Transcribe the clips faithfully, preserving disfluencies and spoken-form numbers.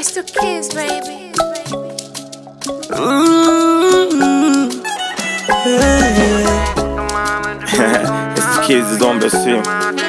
It's the kids, baby. Mm-hmm. Yeah. It's the kids, it's on the scene.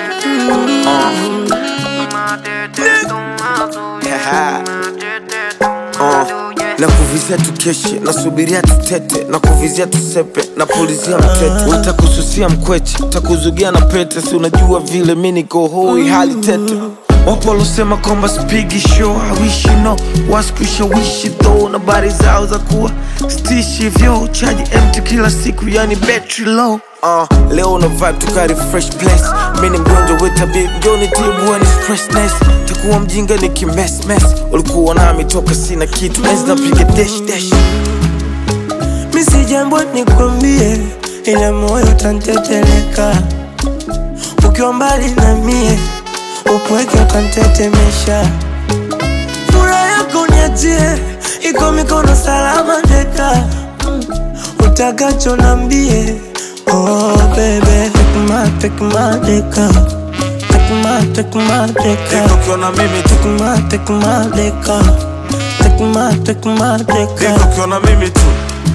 Na kuvizia tukeshe, na subiria tutete, na kuvizia tusepe, na polizia mtete. Utakususia mkweche, takuzugia na pete. Si unajua vile mimi niko hoi hali tete. Wapo walosema kwamba spigi show, I wish you know, wasikuisha wishi though. Na bari zao za kuwa stishi vyo, charge empty kila siku yani battery low. Uh, leo una vibe tukari fresh place. Mini mgonjwa weta babe, njoni tibu wani stressness. Takuwa mjinga niki mess mess. Ulikuwa nami toka sina kitu, enzi na piga dash dash. Misi jambo nikwambie, ila moyo tanteteleka. Ukiwa mbali na mie, upweke ukantetemesha. Furaha yako niachie, iko mikono salama deka. Utakacho nambie, oh baby, take my, take my deka. Take my, take my deka. Deko kiona mimi tu. Take my, take my deka. Take my, take my deka. Deko kiona mimi tu.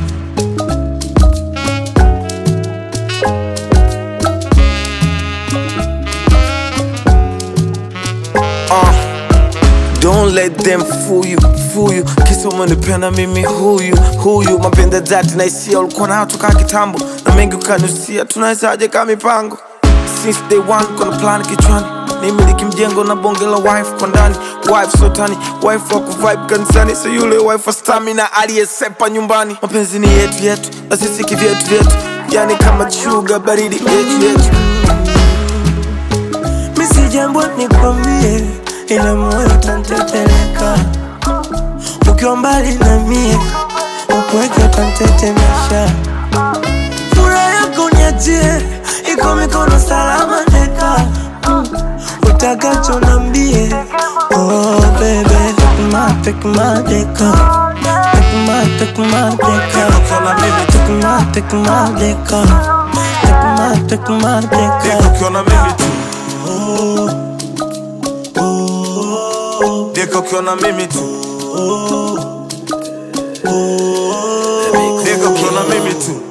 Uh, don't let them fool you, fool you. Kisa umenipenda mimi huyu, huyu. Mapenda dhati na hisia ulikuwa nayo toka kitambo. Na mengi ukanusia, tunawezaje kama mipango. Since day one, kuna plan kichwani. Nimiliki mjengo na bonge la wife kwa ndani. Wife sotani, wife wa kuvibe kanisani. So yule wife wa stamina aliyesepa nyumbani. Mapenzi ni yetu yetu, na sisi kivyetu vyetu. Yani kama chuga baridi yetu yetu. Misi jambo nikwambie, ila moyo tanteteleka. Ukiwa mbali na mie, upweke ukantetemesha. Furaha yako niachie, iko mikono salama deka. Utakacho nambie, oh baby, take my, take my deka. Take my, take my deka. Take my, take my deka. Take my, take my deka. Deko kiona mimi tu. Oh, oh, Deko kiona mimi tu. oh, oh, Deko kiona mimi tu.